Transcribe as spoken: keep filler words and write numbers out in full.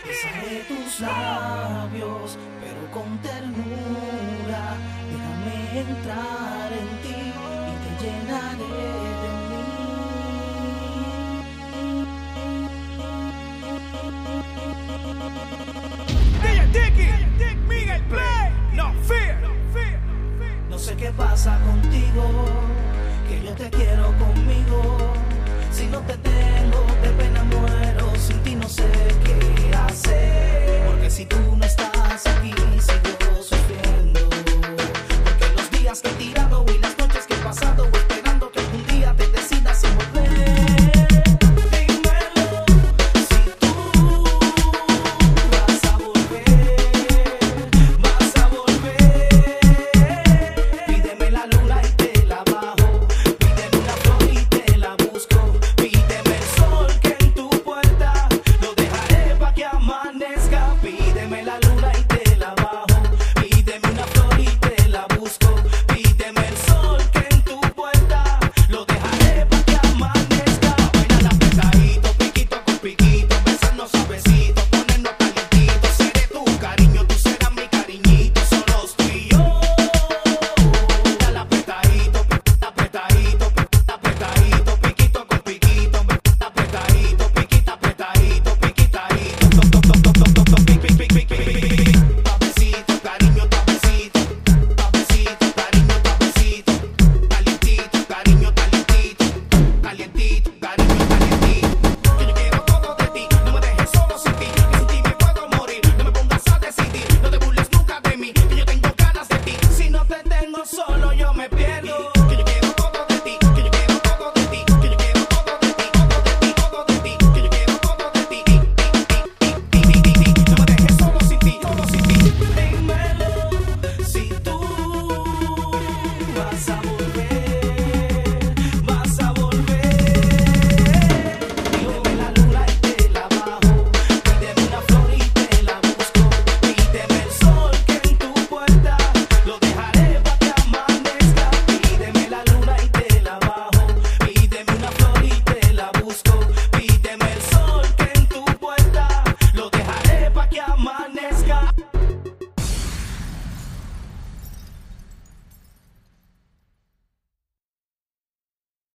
Besaré tus labios, pero con ternura. Déjame entrar en ti y te llenaré de mí. D J Dicky, Dick Miguel Play, no fear. No sé qué pasa contigo, que yo te quiero conmigo. Si no te tengo, de pena muero. Sin ti no sé qué hacer, porque si tú no estás aquí, sigo sufriendo. Porque los días que he tirado y las noches que he pasado esperando que algún día te decidas a volver. Dímelo, si tú vas a volver, vas a volver. Pídeme la luna y te la bajo, pídeme una flor y te la busco. Pídeme el sol que en tu puerta lo dejaré pa' que amanezca. Pídeme la luna y te la bajo, pídeme una flor y te la busco. Pídeme el sol que en tu puerta lo dejaré pa' que amanezca. Bailar apretadito, piquito con piquito, besarnos suavecito, ponernos calientitos. Seré tu cariño, tú serás mi cariñito, solos tú y yo. Dale apretadito, apretadito, apretadito, piquito con piquito, apretadito, piquita, apretadito, piquitadito, toc, toc, toc, toc, toc, toc, toc, pic, pic, pic, pic, pic. Tapecito, cariño, tapecito, tapecito, cariño, tapecito, calientito, cariño, calientito, calientito, cariño, calientito. Que yo quiero todo de ti, no me dejes solo sin ti, que sin ti me puedo morir. No me pongas a decidir, no te burles nunca de mí, que yo tengo ganas de ti. Si no te tengo solo, yo me pierdo. Que yo quiero todo de ti, que yo quiero todo de ti, que yo quiero todo de ti, todo de ti, todo de ti, que yo quiero todo de ti. No me dejes solo sin ti, solo sin ti. Dímelo, si tú vas a